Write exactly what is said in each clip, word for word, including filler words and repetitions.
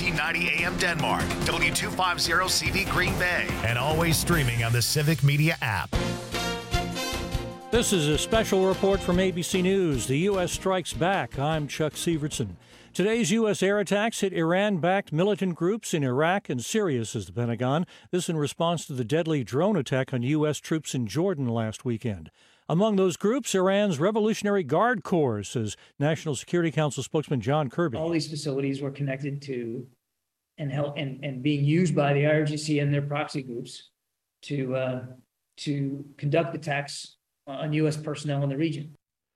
thirteen ninety A M Denmark, W two fifty C V Green Bay, and always streaming on the Civic Media app. This is a special report from A B C News. The U S strikes back. I'm Chuck Severson. Today's U S air attacks hit Iran-backed militant groups in Iraq and Syria, says the Pentagon. This in response to the deadly drone attack on U S troops in Jordan last weekend. Among those groups, Iran's Revolutionary Guard Corps, says National Security Council spokesman John Kirby. All these facilities were connected to and help and, and being used by the I R G C and their proxy groups to uh, to conduct attacks on U S personnel in the region.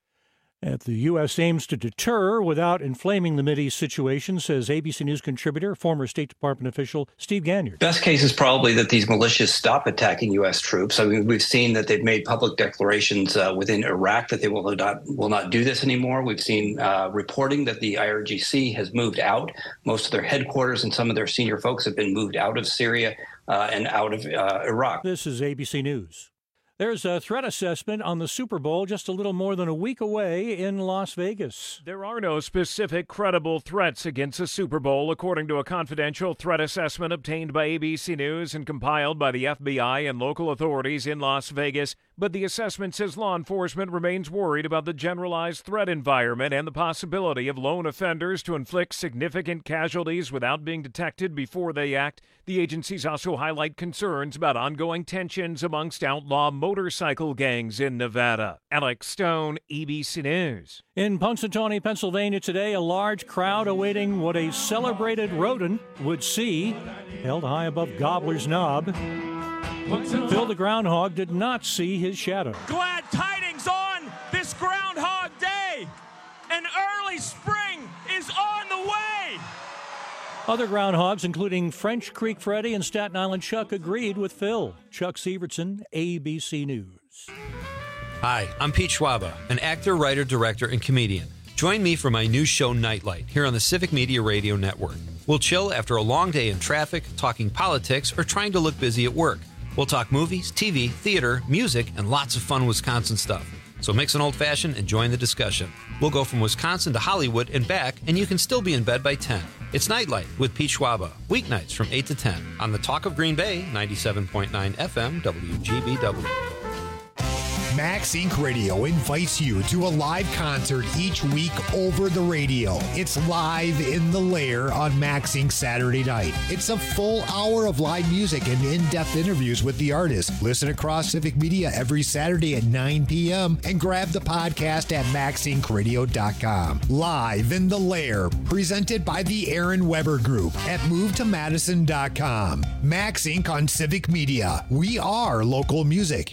At the U S aims to deter without inflaming the Mideast situation, says A B C News contributor, former State Department official Steve Ganyard. Best case is probably that these militias stop attacking U S troops. I mean, we've seen that they've made public declarations uh, within Iraq that they will not will not do this anymore. We've seen uh, reporting that the I R G C has moved out. Most of their headquarters and some of their senior folks have been moved out of Syria uh, and out of uh, Iraq. This is A B C News. There's a threat assessment on the Super Bowl just a little more than a week away in Las Vegas. There are no specific credible threats against the Super Bowl, according to a confidential threat assessment obtained by A B C News and compiled by the F B I and local authorities in Las Vegas. But the assessment says law enforcement remains worried about the generalized threat environment and the possibility of lone offenders to inflict significant casualties without being detected before they act. The agencies also highlight concerns about ongoing tensions amongst outlaw motorcycle gangs in Nevada. Alex Stone, A B C News. In Punxsutawney, Pennsylvania today, a large crowd awaiting what a celebrated rodent would see, held high above Gobbler's Knob. Phil the Groundhog did not see his shadow. Glad tidings on this Groundhog Day. An early spring is on the way. Other groundhogs, including French Creek Freddy and Staten Island Chuck, agreed with Phil. Chuck Severson, A B C News. Hi, I'm Pete Schwaba, an actor, writer, director, and comedian. Join me for my new show, Nightlight, here on the Civic Media Radio Network. We'll chill after a long day in traffic, talking politics, or trying to look busy at work. We'll talk movies, T V, theater, music, and lots of fun Wisconsin stuff. So mix an old-fashioned and join the discussion. We'll go from Wisconsin to Hollywood and back, and you can still be in bed by ten. It's Nightlight with Pete Schwaba, weeknights from eight to ten on the Talk of Green Bay, ninety-seven point nine F M, W G B W. Max Incorporated. Radio invites you to a live concert each week over the radio. It's Live in the Lair on Max Incorporated. Saturday night. It's a full hour of live music and in-depth interviews with the artists. Listen across Civic Media every Saturday at nine p.m. and grab the podcast at max inc radio dot com. Live in the Lair, presented by the Aaron Weber Group at move to madison dot com. Max Incorporated on Civic Media. We are local music.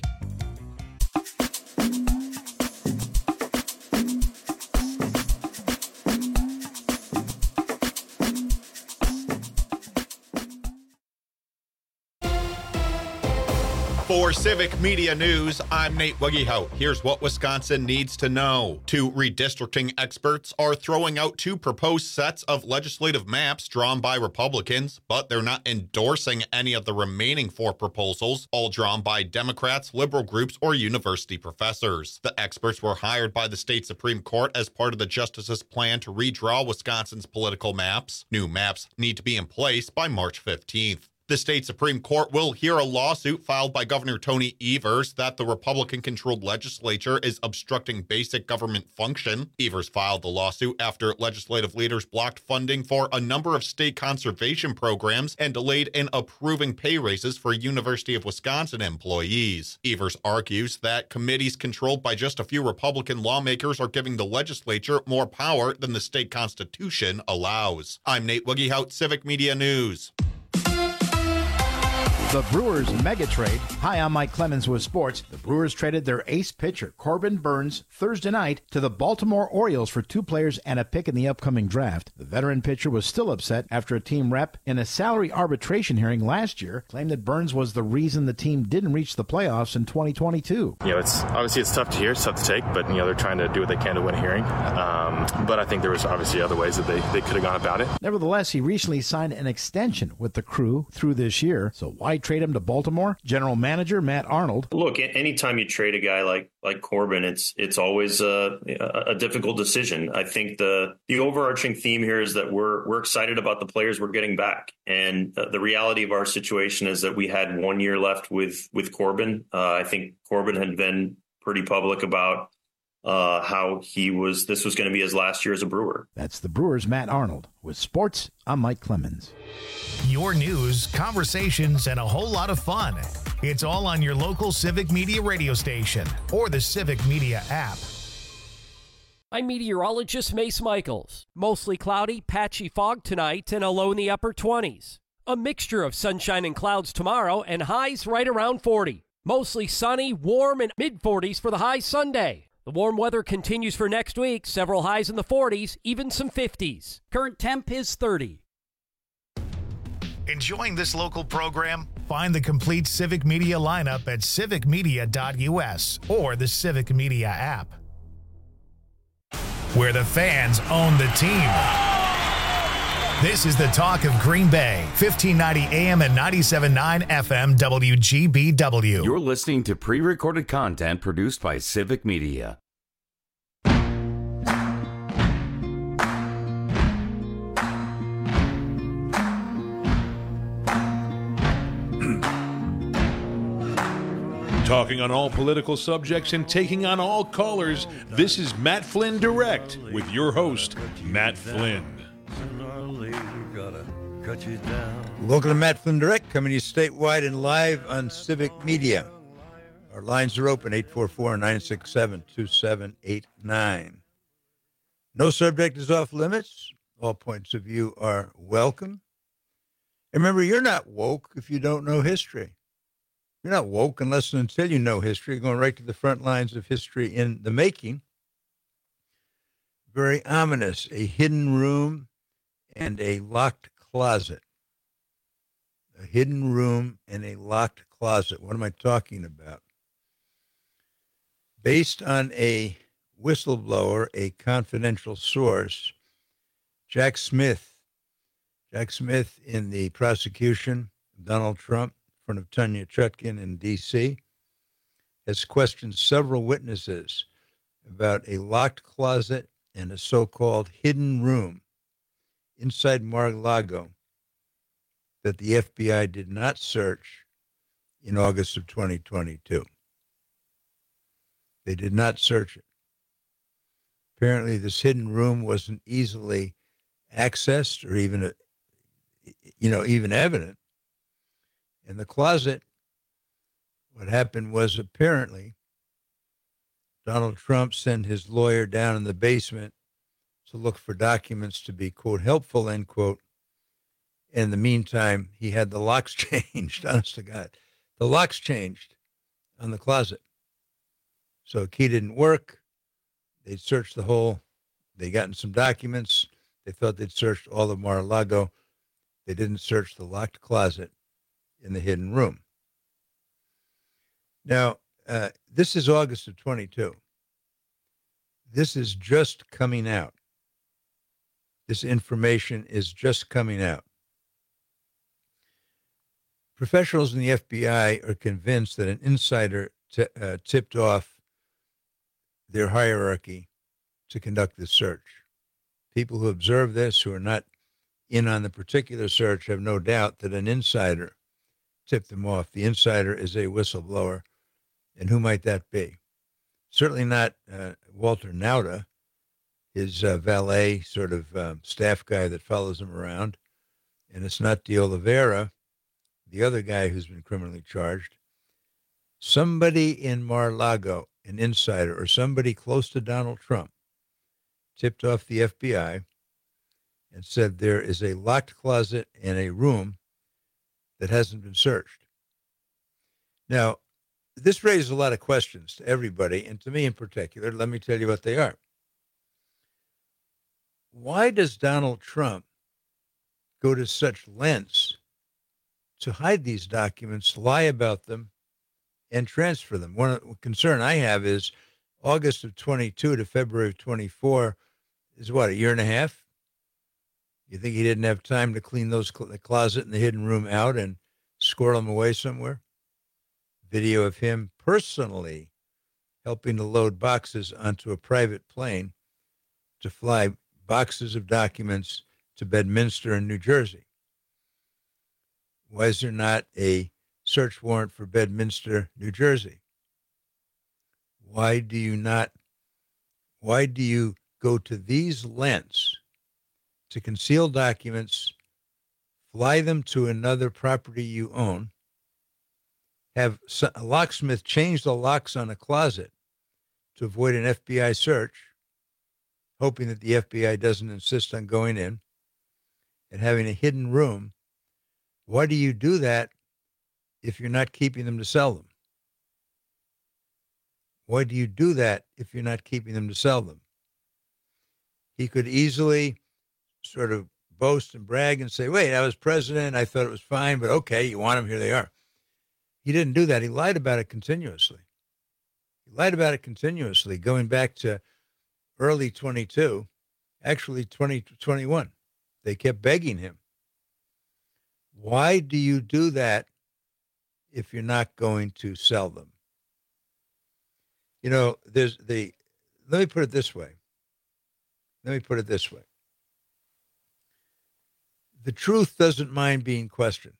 For Civic Media News, I'm Nate Wiggyhout. Here's what Wisconsin needs to know. Two redistricting experts are throwing out two proposed sets of legislative maps drawn by Republicans, but they're not endorsing any of the remaining four proposals, all drawn by Democrats, liberal groups, or university professors. The experts were hired by the state Supreme Court as part of the justices' plan to redraw Wisconsin's political maps. New maps need to be in place by March fifteenth. The state Supreme Court will hear a lawsuit filed by Governor Tony Evers that the Republican-controlled legislature is obstructing basic government function. Evers filed the lawsuit after legislative leaders blocked funding for a number of state conservation programs and delayed in approving pay raises for University of Wisconsin employees. Evers argues that committees controlled by just a few Republican lawmakers are giving the legislature more power than the state constitution allows. I'm Nate Wiggyhout, Civic Media News. The Brewers mega trade. Hi, I'm Mike Clemens with sports. The Brewers traded their ace pitcher, Corbin Burns, Thursday night to the Baltimore Orioles for two players and a pick in the upcoming draft. The veteran pitcher was still upset after a team rep in a salary arbitration hearing last year claimed that Burns was the reason the team didn't reach the playoffs in twenty twenty-two. You know, it's obviously it's tough to hear, it's tough to take, but you know they're trying to do what they can to win a hearing. Um, but I think there was obviously other ways that they, they could have gone about it. Nevertheless, he recently signed an extension with the Crew through this year, so why trade him to Baltimore? General Manager Matt Arnold. Look, anytime you trade a guy like like Corbin, it's it's always a, a difficult decision. I think the the overarching theme here is that we're we're excited about the players we're getting back, and uh, the reality of our situation is that we had one year left with with Corbin. Uh, I think Corbin had been pretty public about uh, how he was. This was going to be his last year as a Brewer. That's the Brewers' Matt Arnold. With sports, I'm Mike Clemens. Your news, conversations, and a whole lot of fun. It's all on your local Civic Media radio station or the Civic Media app. I'm meteorologist Mace Michaels. Mostly cloudy, patchy fog tonight and a low in the upper twenties. A mixture of sunshine and clouds tomorrow and highs right around forty. Mostly sunny, warm, and mid forties for the high Sunday. The warm weather continues for next week, several highs in the forties, even some fifties. Current temp is thirty. Enjoying this local program? Find the complete Civic Media lineup at civic media dot u s or the Civic Media app. Where the fans own the team. This is the talk of Green Bay, fifteen ninety A M and ninety-seven point nine F M W G B W. You're listening to pre-recorded content produced by Civic Media. Talking on all political subjects and taking on all callers, this is Matt Flynn Direct with your host, Matt Flynn. Welcome to Matt Flynn Direct, coming to you statewide and live on Civic Media. Our lines are open, eight four four, nine six seven, two seven eight nine. No subject is off limits. All points of view are welcome. And remember, you're not woke if you don't know history. You're not woke unless and until you know history. You're going right to the front lines of history in the making. Very ominous. A hidden room and a locked closet. A hidden room and a locked closet. What am I talking about? Based on a whistleblower, a confidential source, Jack Smith, Jack Smith in the prosecution of Donald Trump, in front of Tanya Chutkin in D C, has questioned several witnesses about a locked closet and a so-called hidden room inside Mar-a-Lago that the F B I did not search in August of twenty twenty-two. They did not search it. Apparently, this hidden room wasn't easily accessed or even, you know, even evident. In the closet, what happened was apparently Donald Trump sent his lawyer down in the basement to look for documents to be, quote, helpful, end quote. In the meantime, he had the locks changed, honest to God. The locks changed on the closet. So a key didn't work. They searched the whole, they gotten some documents. They thought they'd searched all of Mar-a-Lago. They didn't search the locked closet in the hidden room. Now, uh, this is August of twenty-two. This is just coming out. This information is just coming out. Professionals in the F B I are convinced that an insider t- uh, tipped off their hierarchy to conduct this search. People who observe this, who are not in on the particular search, have no doubt that an insider tipped them off. The insider is a whistleblower. And who might that be? Certainly not uh, Walter Nauta, his uh, valet, sort of uh, staff guy that follows him around. And it's not De Oliveira, the other guy who's been criminally charged. Somebody in Mar-a-Lago, an insider, or somebody close to Donald Trump, tipped off the F B I and said there is a locked closet and a room that hasn't been searched. Now, this raises a lot of questions to everybody, and to me in particular. Let me tell you what they are. Why does Donald Trump go to such lengths to hide these documents, lie about them, and transfer them? One concern I have is August of twenty-two to February of twenty-four is what, a year and a half? You think he didn't have time to clean those the closet and the hidden room out and squirrel them away somewhere. Video of him personally helping to load boxes onto a private plane to fly boxes of documents to Bedminster in New Jersey. Why is there not a search warrant for Bedminster, New Jersey? Why do you not, why do you go to these lengths to conceal documents, fly them to another property you own, have a locksmith change the locks on a closet to avoid an F B I search, hoping that the F B I doesn't insist on going in, and having a hidden room? Why do you do that if you're not keeping them to sell them? Why do you do that if you're not keeping them to sell them? He could easily sort of boast and brag and say, wait, I was president, I thought it was fine, but okay, you want them, here they are. He didn't do that. He lied about it continuously. He lied about it continuously, going back to early twenty-two, actually twenty twenty-one. They kept begging him. Why do you do that if you're not going to sell them? You know, there's the, let me put it this way. Let me put it this way. The truth doesn't mind being questioned.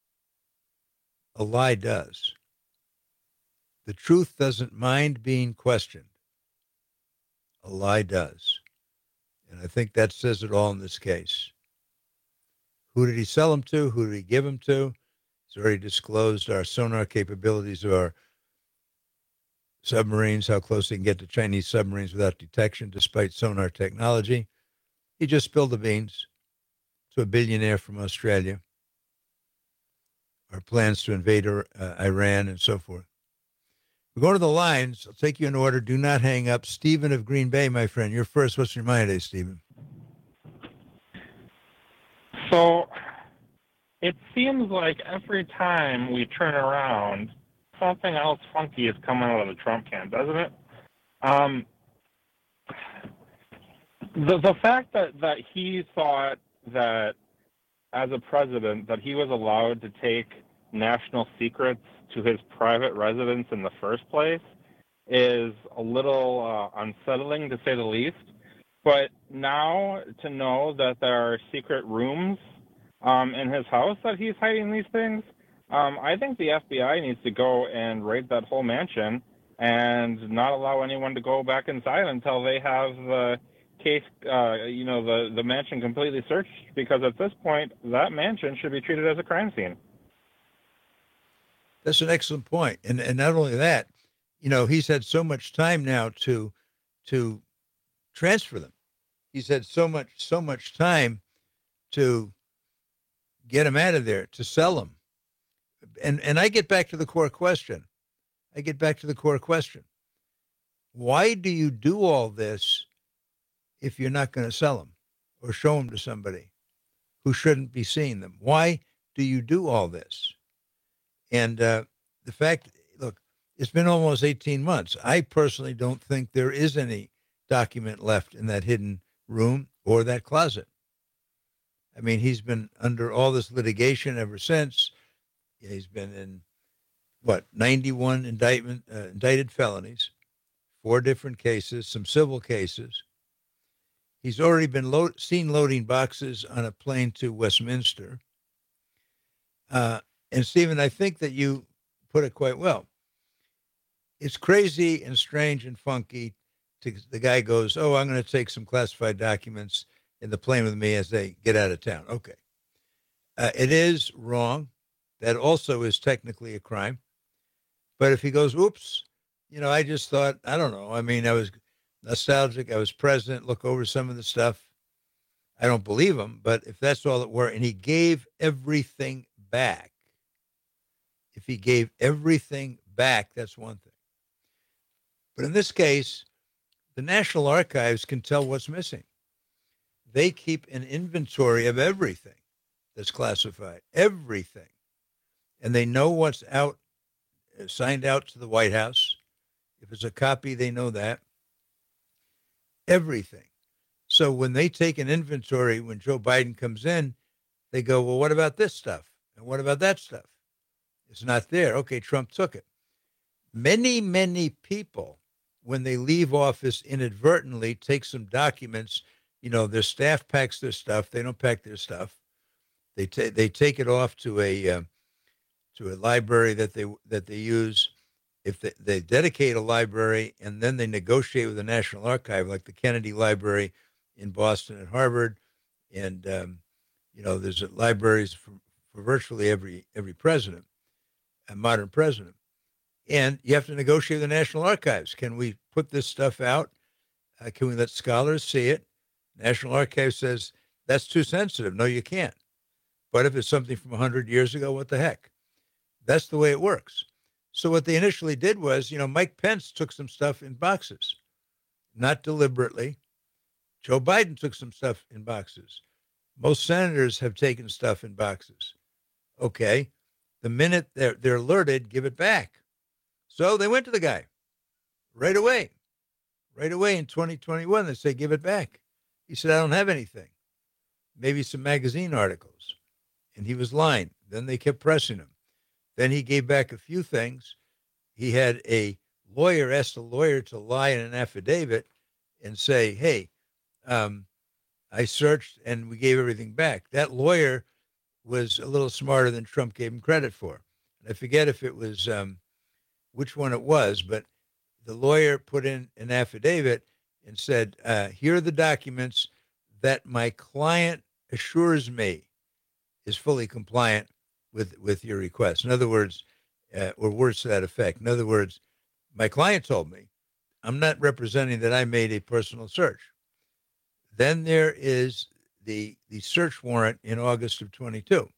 A lie does. The truth doesn't mind being questioned. A lie does. And I think that says it all in this case. Who did he sell them to? Who did he give them to? He's already disclosed our sonar capabilities of our submarines, how close they can get to Chinese submarines without detection, despite sonar technology. He just spilled the beans to a billionaire from Australia. Our plans to invade uh, Iran and so forth. We're going to the lines. I'll take you in order. Do not hang up. Stephen of Green Bay, my friend. You're first. What's your mind today, Stephen? So it seems like every time we turn around, something else funky is coming out of the Trump camp, doesn't it? Um, the the fact that, that he thought that as a president that he was allowed to take national secrets to his private residence in the first place is a little uh, unsettling, to say the least. But now to know that there are secret rooms um, in his house that he's hiding these things, um, I think the F B I needs to go and raid that whole mansion and not allow anyone to go back inside until they have the case, uh, you know, the, the mansion completely searched, because at this point, that mansion should be treated as a crime scene. That's an excellent point. And and not only that, you know, he's had so much time now to to transfer them. He's had so much so much time to get them out of there, to sell them. And and I get back to the core question. I get back to the core question. Why do you do all this if you're not going to sell them or show them to somebody who shouldn't be seeing them? Why do you do all this? And uh, the fact, look, it's been almost eighteen months. I personally don't think there is any document left in that hidden room or that closet. I mean, he's been under all this litigation ever since. He's been in, what, ninety-one indictment, uh, indicted felonies, four different cases, some civil cases. He's already been lo- seen loading boxes on a plane to Westminster. Uh, and, Stephen, I think that you put it quite well. It's crazy and strange and funky. To, the guy goes, oh, I'm going to take some classified documents in the plane with me as they get out of town. Okay. Uh, it is wrong. That also is technically a crime. But if he goes, oops, you know, I just thought, I don't know. I mean, I was nostalgic. I was president. Look over some of the stuff. I don't believe him. But if that's all it were, and he gave everything back, if he gave everything back, that's one thing. But in this case, the National Archives can tell what's missing. They keep an inventory of everything that's classified, everything. And they know what's out, signed out to the White House. If it's a copy, they know that. Everything. So when they take an inventory, when Joe Biden comes in, they go, well, what about this stuff? And what about that stuff? It's not there. Okay, Trump took it. Many, many people, when they leave office inadvertently, take some documents. You know, their staff packs their stuff. They don't pack their stuff. They take they take it off to a uh, to a library that they that they use. If they, they dedicate a library and then they negotiate with the National Archive, like the Kennedy Library in Boston and Harvard, and um, you know, there's libraries for, for virtually every every president, a modern president, and you have to negotiate with the National Archives. Can we put this stuff out? Uh, can we let scholars see it? National Archives says that's too sensitive. No, you can't. But if it's something from one hundred years ago, what the heck? That's the way it works. So what they initially did was, you know, Mike Pence took some stuff in boxes, not deliberately. Joe Biden took some stuff in boxes. Most senators have taken stuff in boxes. Okay. The minute they're, they're alerted, give it back. So they went to the guy right away. Right away in twenty twenty-one, they say, give it back. He said, I don't have anything. Maybe some magazine articles. And he was lying. Then they kept pressing him. Then he gave back a few things. He had a lawyer ask a lawyer to lie in an affidavit and say, hey, um, I searched and we gave everything back. That lawyer was a little smarter than Trump gave him credit for. And I forget if it was um, which one it was, but the lawyer put in an affidavit and said, uh, here are the documents that my client assures me is fully compliant with, with your request. In other words, uh, or words to that effect. In other words, my client told me, I'm not representing that I made a personal search. Then there is the, the search warrant in August of twenty-two.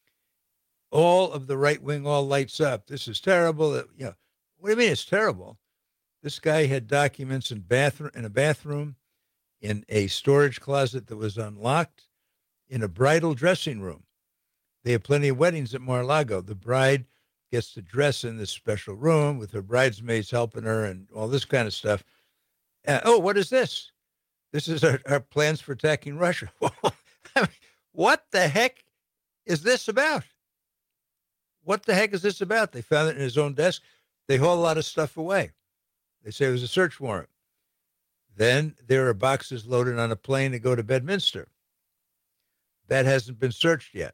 All of the right wing all lights up. This is terrible. You know, what do you mean it's terrible? This guy had documents in bathroom in a bathroom, in a storage closet that was unlocked, in a bridal dressing room. They have plenty of weddings at Mar-a-Lago. The bride gets to dress in this special room with her bridesmaids helping her and all this kind of stuff. Uh, oh, what is this? This is our, our plans for attacking Russia. I mean, what the heck is this about? What the heck is this about? They found it in his own desk. They haul a lot of stuff away. They say it was a search warrant. Then there are boxes loaded on a plane to go to Bedminster. That hasn't been searched yet.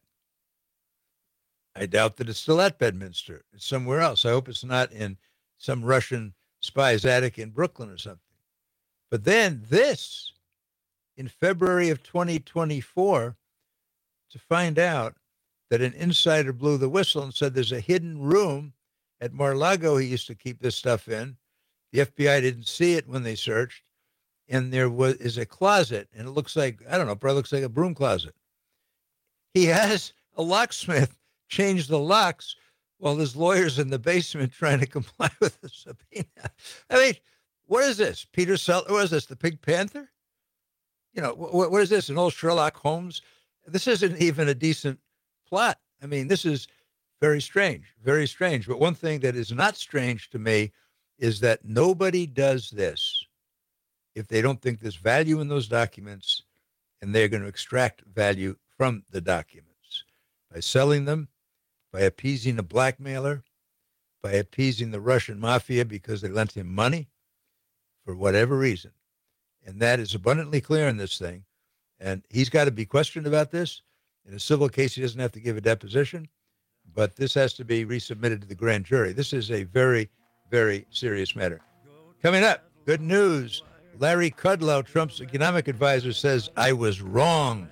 I doubt that it's still at Bedminster. It's somewhere else. I hope it's not in some Russian spy's attic in Brooklyn or something. But then this, in February of twenty twenty-four, to find out that an insider blew the whistle and said there's a hidden room at Mar-a-Lago he used to keep this stuff in. The F B I didn't see it when they searched. And there was is a closet, and it looks like, I don't know, probably looks like a broom closet. He has a locksmith change the locks while his lawyer's in the basement trying to comply with the subpoena. I mean, what is this? Peter Sellers? What is this? The Pink Panther? You know, what, what is this? An old Sherlock Holmes? This isn't even a decent plot. I mean, this is very strange, very strange. But one thing that is not strange to me is that nobody does this if they don't think there's value in those documents and they're going to extract value from the documents by selling them, by appeasing a blackmailer, by appeasing the Russian mafia because they lent him money for whatever reason. And that is abundantly clear in this thing. And he's got to be questioned about this. In a civil case, he doesn't have to give a deposition, but this has to be resubmitted to the grand jury. This is a very, very serious matter. Coming up, good news. Larry Kudlow, Trump's economic advisor, says, I was wrong.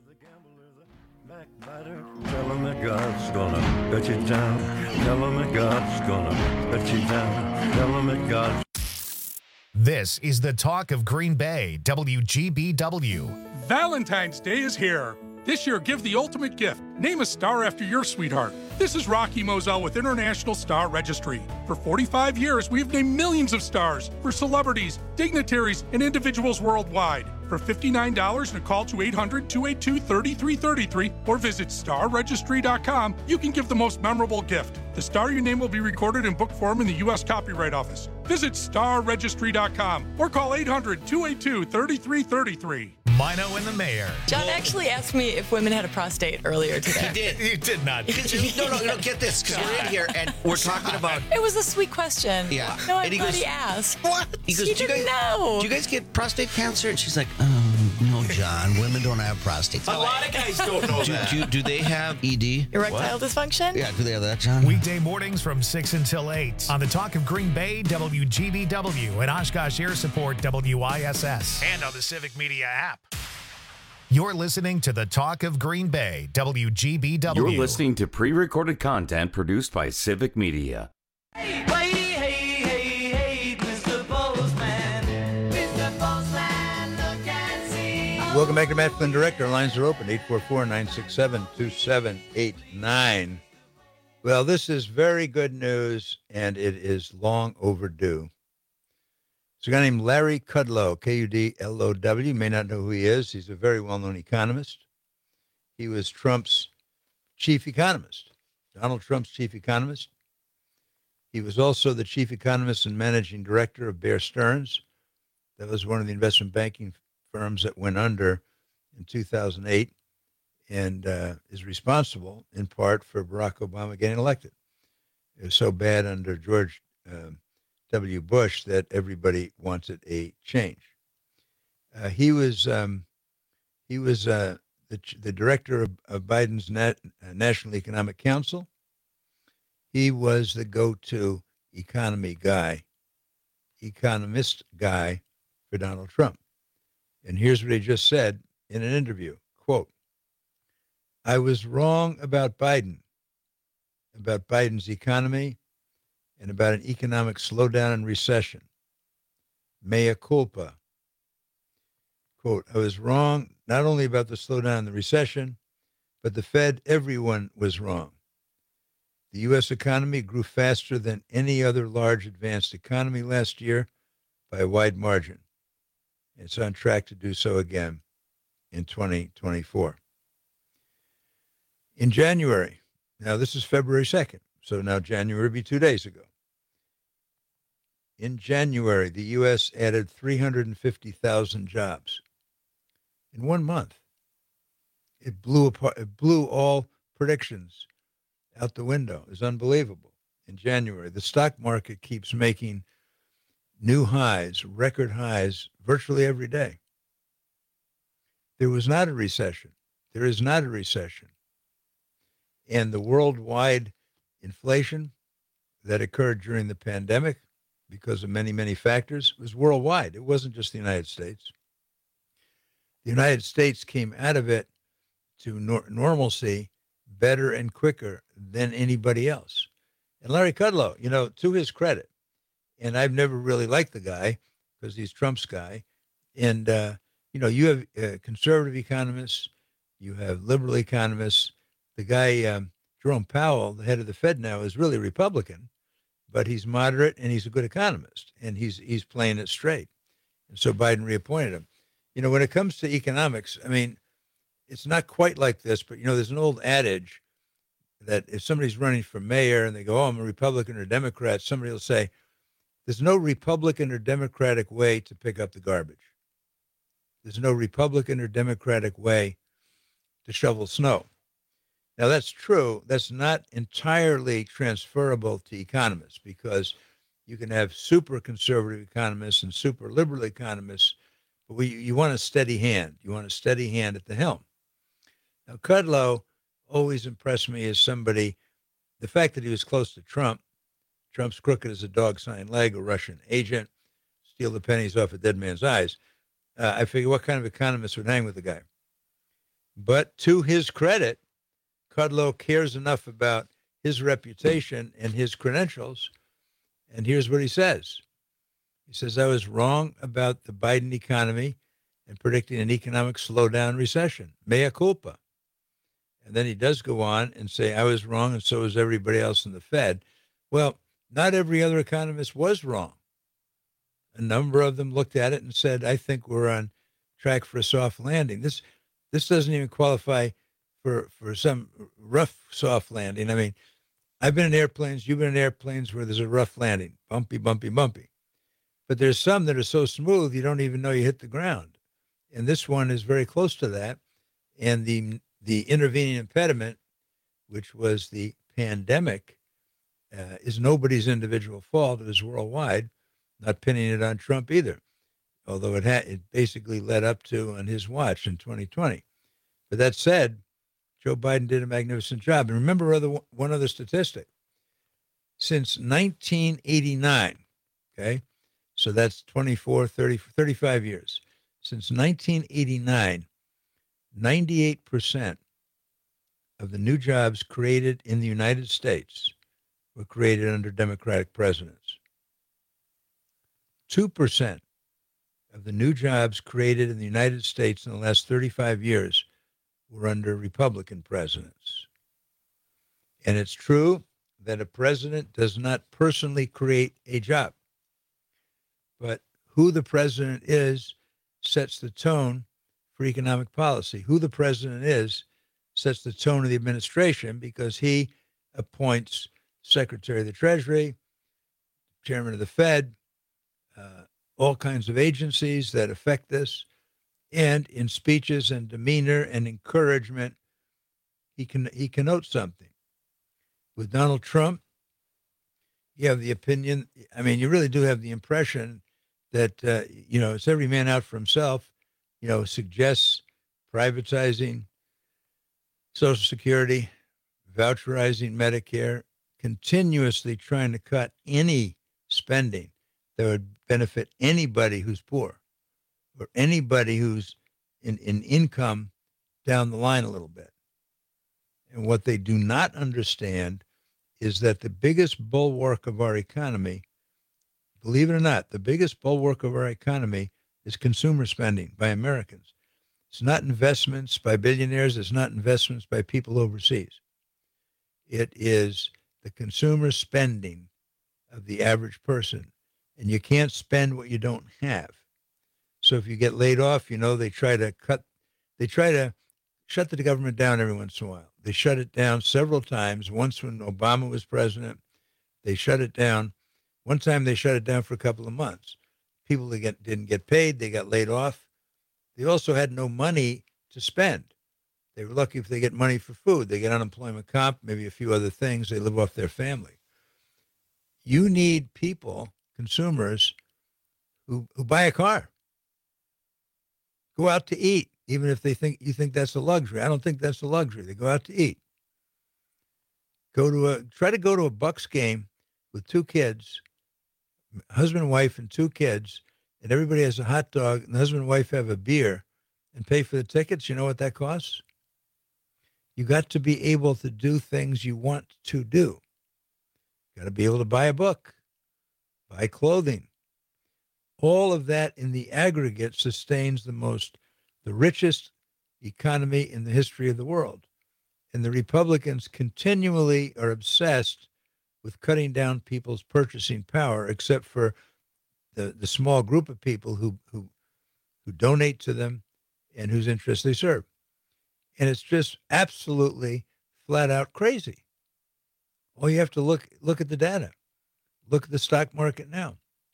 Tell him that God's gonna let you down. Tell him that God's gonna let you down. Tell him that God. This is the talk of Green Bay, W G B W. Valentine's Day is here. This year, give the ultimate gift. Name a star after your sweetheart. This is Rocky Moselle with International Star Registry. For forty-five years, we've named millions of stars for celebrities, dignitaries, and individuals worldwide. For fifty-nine dollars and a call to eight hundred, two eight two, three three three three or visit star registry dot com, you can give the most memorable gift. The star you name will be recorded in book form in the U S Copyright Office. Visit star registry dot com or call eight hundred, two eight two, three three three three. Mino and the Mayor. John actually asked me if women had a prostate earlier today. He did. You did not. no, no, no, get this, because we're in here and we're talking about... It was a sweet question. Yeah. No, And he everybody goes, asked. What? He goes, He do you didn't guys, know. Do you guys get prostate cancer? And she's like, oh, no, John. Women don't have prostates. A lot of guys don't know do, that. do, do they have E D? Erectile dysfunction? Yeah, do they have that, John? Weekday mornings from six until eight on the Talk of Green Bay, W G B W, and Oshkosh Air Support, W I S S, and on the Civic Media app. You're listening to the Talk of Green Bay, W G B W. You're listening to pre-recorded content produced by Civic Media. Hey, hey, hey, hey, Mister Postman. Mister Postman, look and see. Welcome back to Matt Flynn Direct. Our lines are open, eight four four, nine six seven, two seven eight nine. Well, this is very good news, and it is long overdue. It's a guy named Larry Kudlow, K U D L O W. You may not know who he is. He's a very well-known economist. He was Trump's chief economist, Donald Trump's chief economist. He was also the chief economist and managing director of Bear Stearns. That was one of the investment banking firms that went under in two thousand eight and uh, is responsible in part for Barack Obama getting elected. It was so bad under George uh, W. Bush that everybody wanted a change. Uh, he was um, he was uh, the, the director of, of Biden's Nat, uh, National Economic Council. He was the go-to economy guy, economist guy for Donald Trump. And here's what he just said in an interview, quote, I was wrong about Biden, about Biden's economy, and about an economic slowdown and recession. Mea culpa. Quote, I was wrong not only about the slowdown and the recession, but the Fed, everyone was wrong. The U S economy grew faster than any other large advanced economy last year by a wide margin. It's on track to do so again in twenty twenty-four. In January, now this is February second, so now January would be two days ago. In January, the U S added three hundred fifty thousand jobs in one month. It blew apart, it blew all predictions out the window. It was unbelievable. In January, the stock market keeps making new highs, record highs, virtually every day. There was not a recession. There is not a recession. And the worldwide inflation that occurred during the pandemic, because of many, many factors, was worldwide. It wasn't just the United States. The United States came out of it to nor- normalcy better and quicker than anybody else. And Larry Kudlow, you know, to his credit, and I've never really liked the guy because he's Trump's guy. And, uh, you know, you have uh, conservative economists, you have liberal economists. The guy, um, Jerome Powell, the head of the Fed now, is really Republican, but he's moderate and he's a good economist, and he's he's playing it straight. And so Biden reappointed him. You know, when it comes to economics, I mean, it's not quite like this, but, you know, there's an old adage that if somebody's running for mayor and they go, oh, I'm a Republican or Democrat, somebody will say, there's no Republican or Democratic way to pick up the garbage. There's no Republican or Democratic way to shovel snow. Now, that's true. That's not entirely transferable to economists, because you can have super conservative economists and super liberal economists, but we, you want a steady hand. You want a steady hand at the helm. Now, Kudlow always impressed me as somebody, the fact that he was close to Trump, Trump's crooked as a dog's hind leg, a Russian agent, steal the pennies off a dead man's eyes. Uh, I figure what kind of economist would hang with the guy? But to his credit, Kudlow cares enough about his reputation and his credentials. And here's what he says. He says, I was wrong about the Biden economy and predicting an economic slowdown recession. Mea culpa. And then he does go on and say, I was wrong, and so was everybody else in the Fed. Well, not every other economist was wrong. A number of them looked at it and said, I think we're on track for a soft landing. This this doesn't even qualify for, for some rough soft landing. I mean, I've been in airplanes, you've been in airplanes where there's a rough landing, bumpy, bumpy, bumpy. But there's some that are so smooth you don't even know you hit the ground. And this one is very close to that. And the the intervening impediment, which was the pandemic, uh, is nobody's individual fault. It was worldwide, not pinning it on Trump either, although it had it basically led up to on his watch in twenty twenty. But that said, Joe Biden did a magnificent job. And remember other, one other statistic. Since nineteen eighty-nine, okay, so that's twenty-four, thirty, thirty-five years. Since nineteen eighty-nine, ninety-eight percent of the new jobs created in the United States were created under Democratic presidents. two percent of the new jobs created in the United States in the last thirty-five years were under Republican presidents. And it's true that a president does not personally create a job, but who the president is sets the tone for economic policy. Who the president is sets the tone of the administration because he appoints Secretary of the Treasury, Chairman of the Fed, uh, all kinds of agencies that affect this. And in speeches and demeanor and encouragement, he can he connotes something. With Donald Trump, you have the opinion, I mean, you really do have the impression that, uh, you know, it's every man out for himself, you know, suggests privatizing Social Security, voucherizing Medicare, continuously trying to cut any spending that would benefit anybody who's poor or anybody who's in, in income down the line a little bit. And what they do not understand is that the biggest bulwark of our economy, believe it or not, the biggest bulwark of our economy is consumer spending by Americans. It's not investments by billionaires. It's not investments by people overseas. It is the consumer spending of the average person. And you can't spend what you don't have. So if you get laid off, you know, they try to cut, they try to shut the government down every once in a while. They shut it down several times. Once when Obama was president, they shut it down. One time they shut it down for a couple of months. People that get, didn't get paid, they got laid off. They also had no money to spend. They were lucky if they get money for food. They get unemployment comp, maybe a few other things. They live off their family. You need people, consumers, who, who buy a car. Go out to eat, even if they think you think that's a luxury. I don't think that's a luxury. They go out to eat. Go to a try to go to a Bucks game with two kids, husband and wife and two kids, and everybody has a hot dog, and the husband and wife have a beer, and pay for the tickets. You know what that costs? You got to be able to do things you want to do. You got to be able to buy a book, buy clothing. All of that in the aggregate sustains the most, the richest economy in the history of the world. And the Republicans continually are obsessed with cutting down people's purchasing power, except for the, the small group of people who, who, who donate to them and whose interests they serve. And it's just absolutely flat out crazy. All you have to look, look at the data. Look at the stock market now.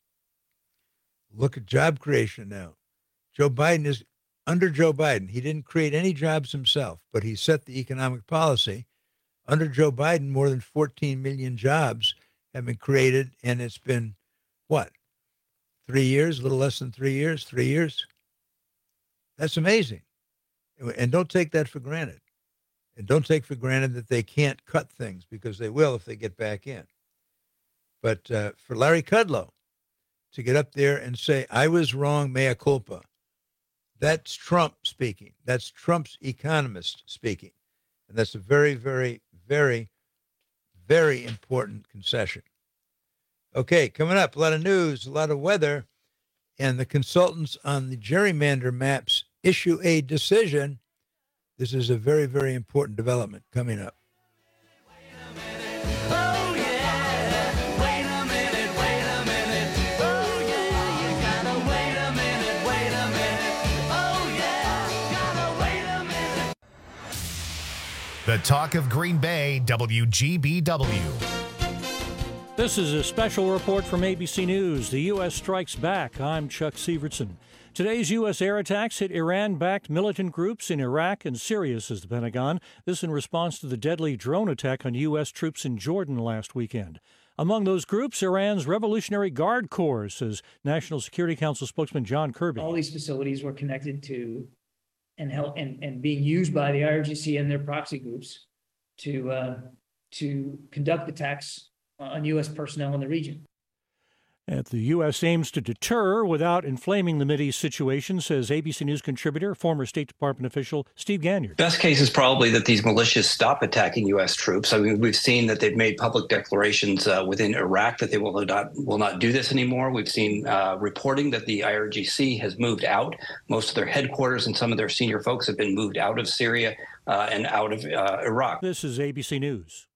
Look at job creation now. Joe Biden is, under Joe Biden, he didn't create any jobs himself, but he set the economic policy. Under Joe Biden, more than fourteen million jobs have been created, and it's been, what, three years, a little less than three years, three years? That's amazing. And don't take that for granted. And don't take for granted that they can't cut things, because they will if they get back in. But uh, for Larry Kudlow to get up there and say, I was wrong, mea culpa, that's Trump speaking. That's Trump's economist speaking. And that's a very, very, very, very important concession. Okay, coming up, a lot of news, a lot of weather, and the consultants on the gerrymander maps issue a decision. This is a very, very important development coming up. The The Talk of Green Bay, W G B W. This is a special report from A B C News. The U S strikes back. I'm Chuck Severson. Today's U S air attacks hit Iran-backed militant groups in Iraq and Syria, says the Pentagon. This in response to the deadly drone attack on U S troops in Jordan last weekend. Among those groups, Iran's Revolutionary Guard Corps, says National Security Council spokesman John Kirby. All these facilities were connected to and help and, and being used by the I R G C and their proxy groups to uh, to conduct attacks on U S personnel in the region. At the U S aims to deter without inflaming the Mideast situation, says A B C News contributor, former State Department official Steve Ganyard. Best case is probably that these militias stop attacking U S troops. I mean, we've seen that they've made public declarations uh, within Iraq that they will not will not do this anymore. We've seen uh, reporting that the I R G C has moved out. Most of their headquarters and some of their senior folks have been moved out of Syria uh, and out of uh, Iraq. This is A B C News.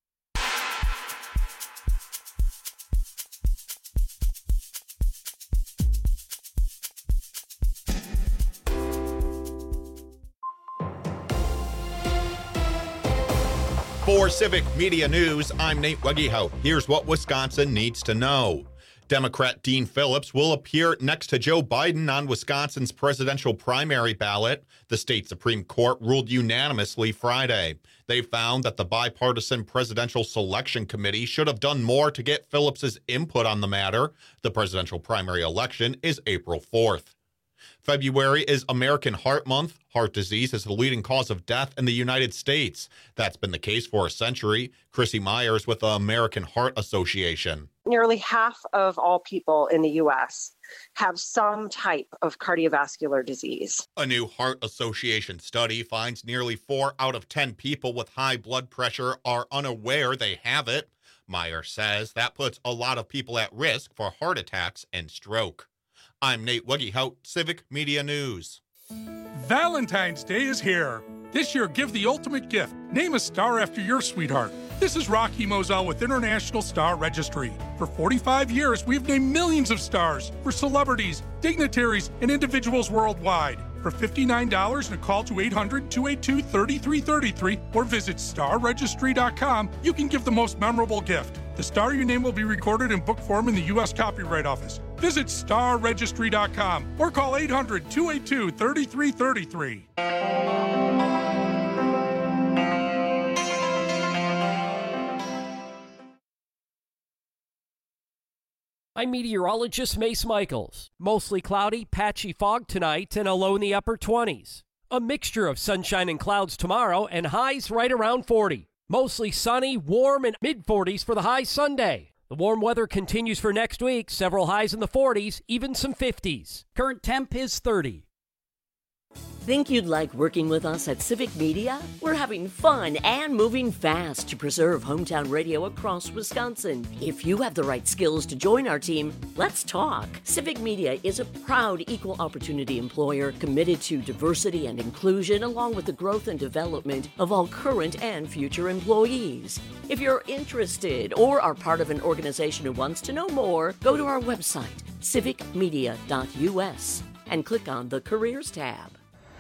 For Civic Media News, I'm Nate Weggehout. Here's what Wisconsin needs to know. Democrat Dean Phillips will appear next to Joe Biden on Wisconsin's presidential primary ballot. The state Supreme Court ruled unanimously Friday. They found that the bipartisan Presidential Selection Committee should have done more to get Phillips's input on the matter. The presidential primary election is April fourth. February is American Heart Month. Heart disease is the leading cause of death in the United States. That's been the case for a century. Chrissy Myers with the American Heart Association. Nearly half of all people in the U S have some type of cardiovascular disease. A new Heart Association study finds nearly four out of ten people with high blood pressure are unaware they have it. Myers says that puts a lot of people at risk for heart attacks and stroke. I'm Nate Weggehout, Civic Media News. Valentine's Day is here. This year, give the ultimate gift. Name a star after your sweetheart. This is Rocky Moselle with International Star Registry. For forty-five years, we've named millions of stars for celebrities, dignitaries, and individuals worldwide. For fifty-nine dollars and a call to eight hundred, two eight two, three three three three or visit star registry dot com, you can give the most memorable gift. The star your name will be recorded in book form in the U S Copyright Office. Visit star registry dot com or call eight hundred, two eight two, three three three three. I'm meteorologist Mace Michaels. Mostly cloudy, patchy fog tonight and a low in the upper twenties. A mixture of sunshine and clouds tomorrow and highs right around forty. Mostly sunny, warm, and mid forties for the high Sunday. The warm weather continues for next week, several highs in the forties, even some fifties. Current temp is thirty. Think you'd like working with us at Civic Media? We're having fun and moving fast to preserve hometown radio across Wisconsin. If you have the right skills to join our team, let's talk. Civic Media is a proud equal opportunity employer committed to diversity and inclusion along with the growth and development of all current and future employees. If you're interested or are part of an organization who wants to know more, go to our website, civic media dot u s, and click on the Careers tab.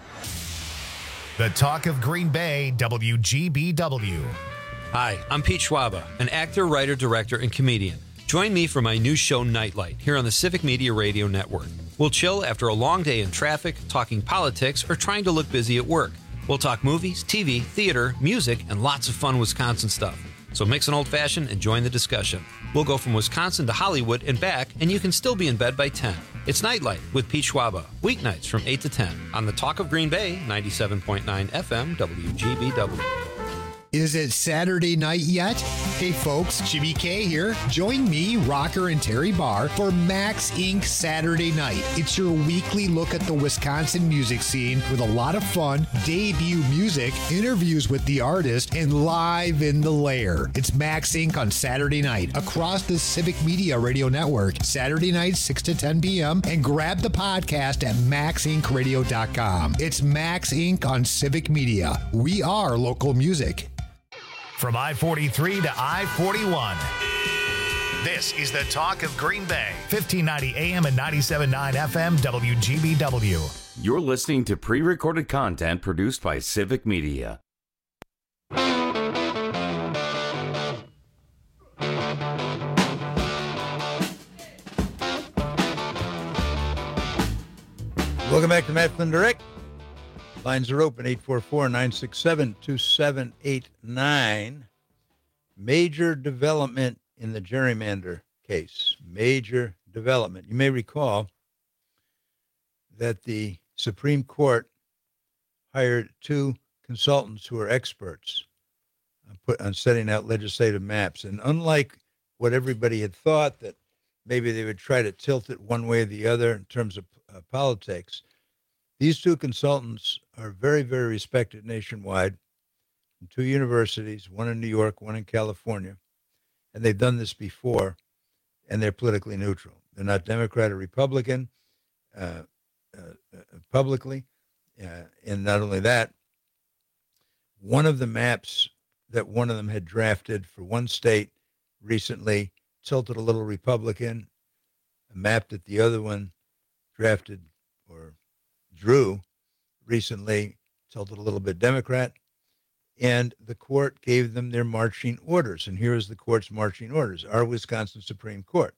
The Talk of Green Bay, W G B W. Hi, I'm Pete Schwaba, an actor, writer, director, and comedian. Join me for my new show, Nightlight, here on the Civic Media Radio Network. We'll chill after a long day in traffic, talking politics, or trying to look busy at work. We'll talk movies, T V, theater, music, and lots of fun Wisconsin stuff. So mix an old-fashioned and join the discussion. We'll go from Wisconsin to Hollywood and back, and you can still be in bed by ten. It's Nightlight with Pete Schwaba, weeknights from eight to ten on the Talk of Green Bay, ninety-seven point nine F M, W G B W. Is it Saturday night yet? Hey folks, Jimmy K here. Join me, Rocker and Terry Barr, for Max Incorporated Saturday Night. It's your weekly look at the Wisconsin music scene with a lot of fun, debut music, interviews with the artist, and live in the lair. It's Max Incorporated on Saturday night across the Civic Media Radio Network, Saturday night, six to ten p.m., and grab the podcast at max inc radio dot com. It's Max Incorporated on Civic Media. We are local music. From I forty-three to I forty-one, this is the Talk of Green Bay, fifteen ninety A M and ninety-seven point nine F M, W G B W. You're listening to pre-recorded content produced by Civic Media. Welcome back to Matt Flynn Direct. Lines are open, eight four four, nine six seven, two seven eight nine. Major development in the gerrymander case. Major development. You may recall that the Supreme Court hired two consultants who are experts on, put, on setting out legislative maps. And unlike what everybody had thought, that maybe they would try to tilt it one way or the other in terms of uh, politics, these two consultants are very, very respected nationwide from two universities, one in New York, one in California. And they've done this before, and they're politically neutral. They're not Democrat or Republican uh, uh, uh, publicly. Uh, and not only that, one of the maps that one of them had drafted for one state recently tilted a little Republican. A map that the other one drafted or drew recently tilted a little bit Democrat. And the court gave them their marching orders. And here is the court's marching orders, our Wisconsin Supreme Court.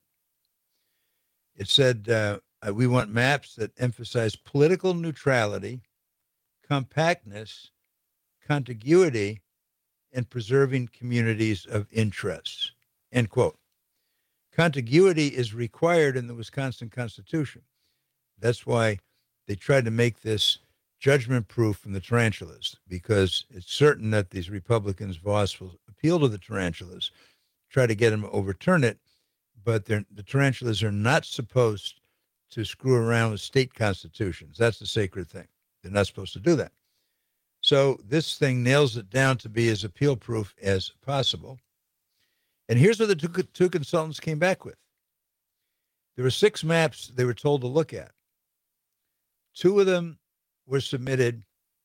It said, uh, we want maps that emphasize political neutrality, compactness, contiguity, and preserving communities of interest, end quote. Contiguity is required in the Wisconsin Constitution. That's why they tried to make this judgment-proof from the tarantulas, because it's certain that these Republicans, Voss, will appeal to the tarantulas, try to get them to overturn it, but the tarantulas are not supposed to screw around with state constitutions. That's the sacred thing. They're not supposed to do that. So this thing nails it down to be as appeal-proof as possible. And here's what the two, two consultants came back with. There were six maps they were told to look at. Two of them were submitted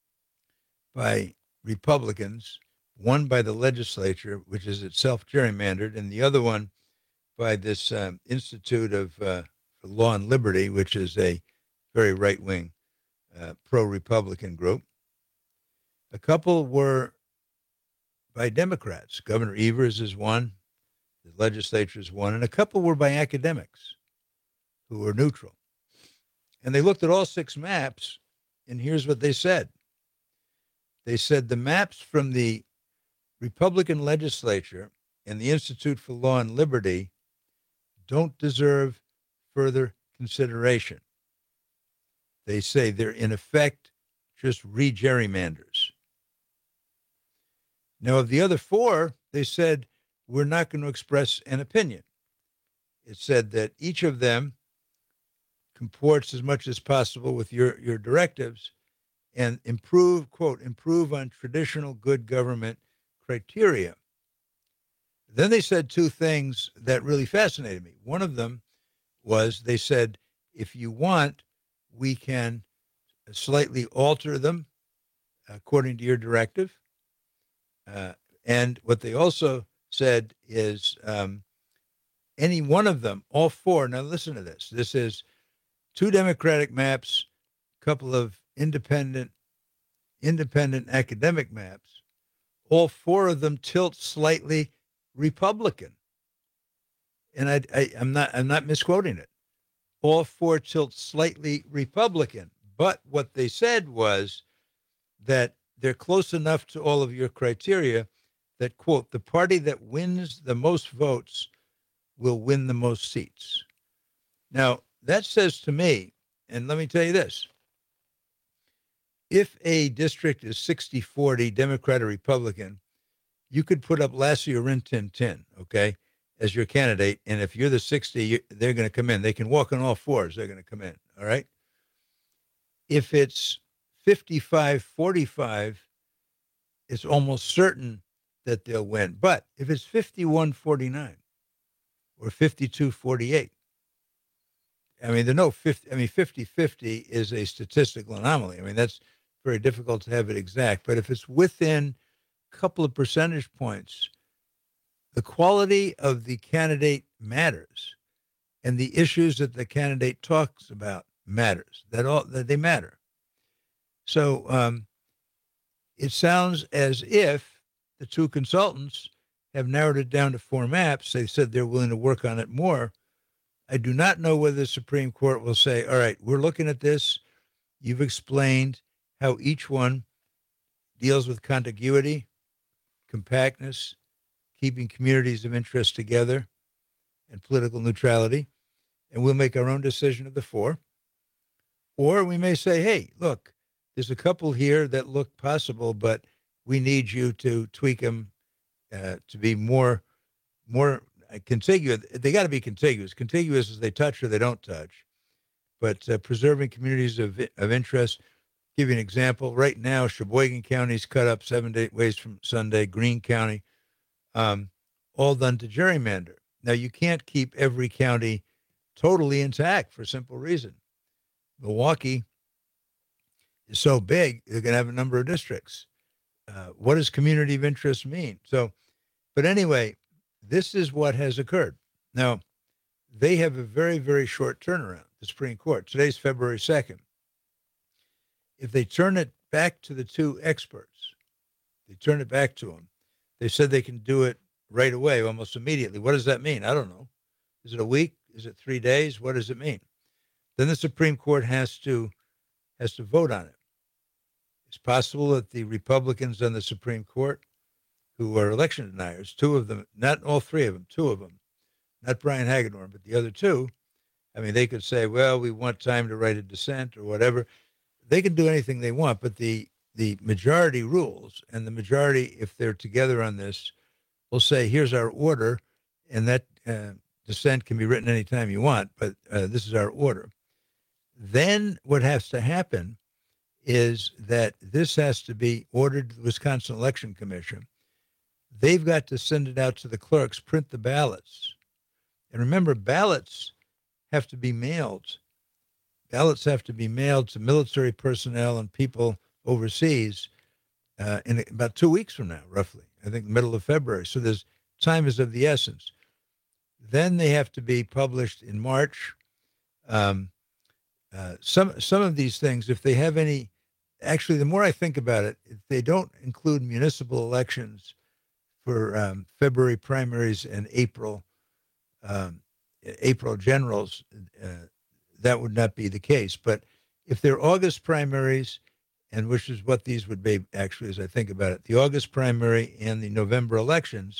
by Republicans, one by the legislature, which is itself gerrymandered, and the other one by this um, Institute of uh, for Law and Liberty, which is a very right-wing uh, pro-Republican group. A couple were by Democrats. Governor Evers is one, the legislature is one, and a couple were by academics who were neutral. And they looked at all six maps, and here's what they said. They said the maps from the Republican legislature and the Institute for Law and Liberty don't deserve further consideration. They say they're in effect just re-gerrymanders. Now, of the other four, they said, we're not going to express an opinion. It said that each of them comports as much as possible with your, your directives and improve, quote, improve on traditional good government criteria. Then they said two things that really fascinated me. One of them was they said, if you want, we can slightly alter them according to your directive. Uh, and what they also said is um, any one of them, all four, now listen to this. This is two Democratic maps, a couple of independent, independent academic maps. All four of them tilt slightly Republican. And I, I, I'm not, I'm not misquoting it. All four tilt slightly Republican. But what they said was that they're close enough to all of your criteria that, quote, the party that wins the most votes will win the most seats. Now, that says to me, and let me tell you this, if a district is sixty forty Democrat or Republican, you could put up Lassie or Rin Tin Tin, okay, as your candidate. And if you're the sixty, you, they're going to come in. They can walk on all fours. They're going to come in, all right? If it's fifty-five forty-five, it's almost certain that they'll win. But if it's fifty-one forty-nine or fifty-two forty-eight, I mean, there's no fifty, I mean, fifty fifty is a statistical anomaly. I mean, that's very difficult to have it exact. But if it's within a couple of percentage points, the quality of the candidate matters, and the issues that the candidate talks about matters. That all that they matter. So um, it sounds as if the two consultants have narrowed it down to four maps. They said they're willing to work on it more. I do not know whether the Supreme Court will say, all right, we're looking at this. You've explained how each one deals with contiguity, compactness, keeping communities of interest together, and political neutrality. And we'll make our own decision of the four. Or we may say, hey, look, there's a couple here that look possible, but we need you to tweak them uh, to be more, more contiguous. They got to be contiguous. Contiguous is they touch or they don't touch. But uh, preserving communities of of interest. Give you an example. Right now, Sheboygan County's cut up seven to eight ways from Sunday. Greene County, um, all done to gerrymander. Now, you can't keep every county totally intact for a simple reason. Milwaukee is so big, they're going to have a number of districts. Uh, what does community of interest mean? So, but anyway, this is what has occurred. Now, they have a very, very short turnaround, the Supreme Court. Today's February second. If they turn it back to the two experts, they turn it back to them. They said they can do it right away, almost immediately. What does that mean? I don't know. Is it a week? Is it three days? What does it mean? Then the Supreme Court has to has to vote on it. It's possible that the Republicans on the Supreme Court, who are election deniers, two of them, not all three of them, two of them, not Brian Hagedorn, but the other two, I mean, they could say, well, we want time to write a dissent or whatever. They can do anything they want, but the the majority rules, and the majority, if they're together on this, will say, here's our order, and that uh, dissent can be written anytime you want, but uh, this is our order. Then what has to happen is that this has to be ordered to the Wisconsin Election Commission. They've got to send it out to the clerks, print the ballots. And remember, ballots have to be mailed. Ballots have to be mailed to military personnel and people overseas uh, in about two weeks from now, roughly. I think the middle of February. So there's time is of the essence. Then they have to be published in March. Um, uh, some some of these things, if they have any, actually, the more I think about it, if they don't include municipal elections for um, February primaries and April um, April generals, uh, that would not be the case. But if they're August primaries, and which is what these would be actually, as I think about it, the August primary and the November elections,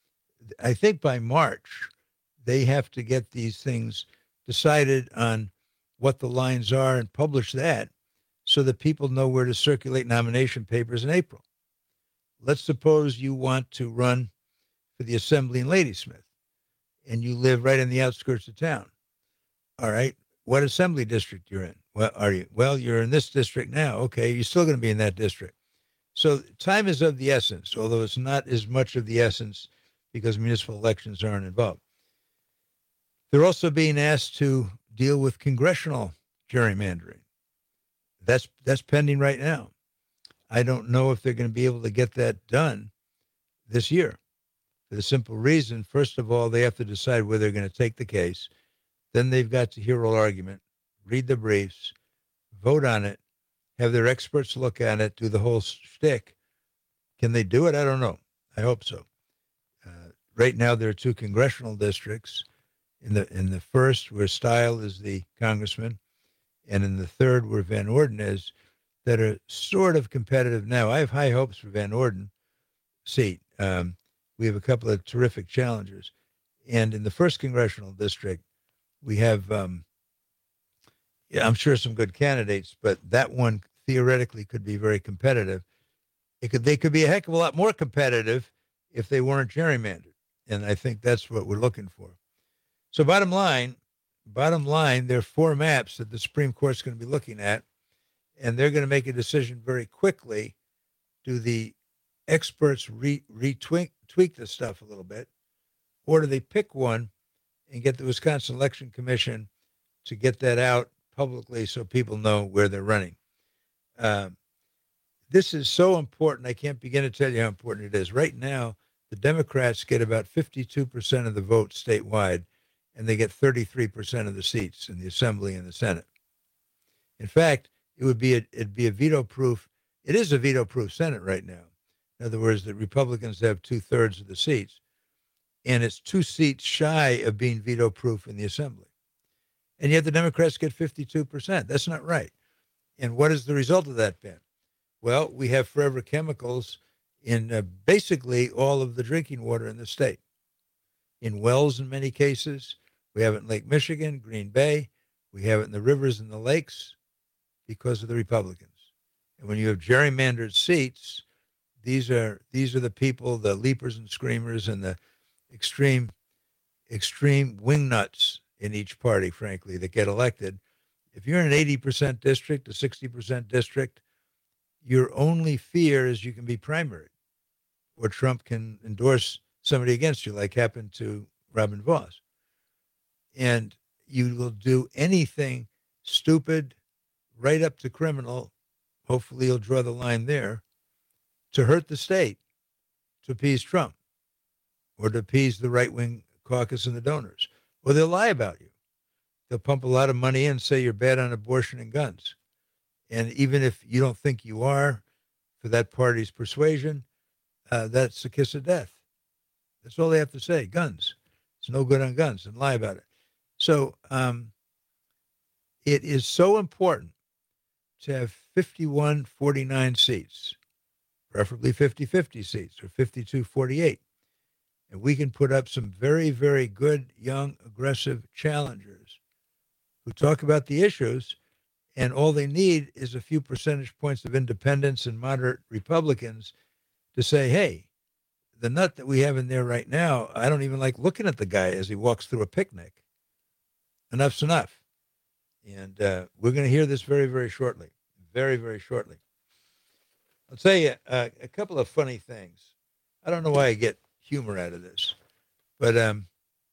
I think by March, they have to get these things decided on what the lines are and publish that so that people know where to circulate nomination papers in April. Let's suppose you want to run for the assembly in Ladysmith and you live right in the outskirts of town. All right. What assembly district you're in? Well, are you? Well, you're in this district now. Okay. You're still going to be in that district. So time is of the essence, although it's not as much of the essence because municipal elections aren't involved. They're also being asked to deal with congressional gerrymandering. That's that's pending right now. I don't know if they're going to be able to get that done this year for the simple reason, first of all, they have to decide where they're going to take the case. Then they've got to hear oral argument, read the briefs, vote on it, have their experts look at it, do the whole shtick. Can they do it? I don't know. I hope so. Uh, right now, there are two congressional districts. In the in the first, where Stile is the congressman, and in the third, where Van Orden is, that are sort of competitive now. I have high hopes for Van Orden seat. Um, we have a couple of terrific challengers. And in the first congressional district, we have, um, yeah, I'm sure some good candidates, but that one theoretically could be very competitive. It could, they could be a heck of a lot more competitive if they weren't gerrymandered. And I think that's what we're looking for. So bottom line, bottom line, there are four maps that the Supreme Court's going to be looking at, and they're going to make a decision very quickly. Do the experts re, retweak tweak this stuff a little bit, or do they pick one and get the Wisconsin Election Commission to get that out publicly so people know where they're running? Um, this is so important. I can't begin to tell you how important it is. Right now, the Democrats get about fifty-two percent of the vote statewide, and they get thirty-three percent of the seats in the Assembly and the Senate. In fact, it would be a, it'd be a veto-proof. It is a veto-proof Senate right now. In other words, the Republicans have two-thirds of the seats, and it's two seats shy of being veto-proof in the Assembly. And yet the Democrats get fifty-two percent. That's not right. And what has the result of that been? Well, we have forever chemicals in uh, basically all of the drinking water in the state. In wells in many cases. We have it in Lake Michigan, Green Bay. We have it in the rivers and the lakes because of the Republicans. And when you have gerrymandered seats, these are these are the people, the leapers and screamers and the extreme, extreme wingnuts in each party, frankly, that get elected. If you're in an eighty percent district, a sixty percent district, your only fear is you can be primaried or Trump can endorse somebody against you, like happened to Robin Vos. And you will do anything stupid, right up to criminal, hopefully you'll draw the line there, to hurt the state, to appease Trump, or to appease the right-wing caucus and the donors. Or they'll lie about you. They'll pump a lot of money in and say you're bad on abortion and guns. And even if you don't think you are, for that party's persuasion, uh, that's a kiss of death. That's all they have to say, guns. It's no good on guns, and lie about it. So um, it is so important to have fifty-one forty-nine seats, preferably fifty-fifty seats or fifty-two forty-eight. And we can put up some very, very good, young, aggressive challengers who talk about the issues, and all they need is a few percentage points of independents and moderate Republicans to say, hey, the nut that we have in there right now, I don't even like looking at the guy as he walks through a picnic. Enough's enough. And uh, we're going to hear this very, very shortly. Very, very shortly. I'll tell you uh, a couple of funny things. I don't know why I get humor out of this, but um,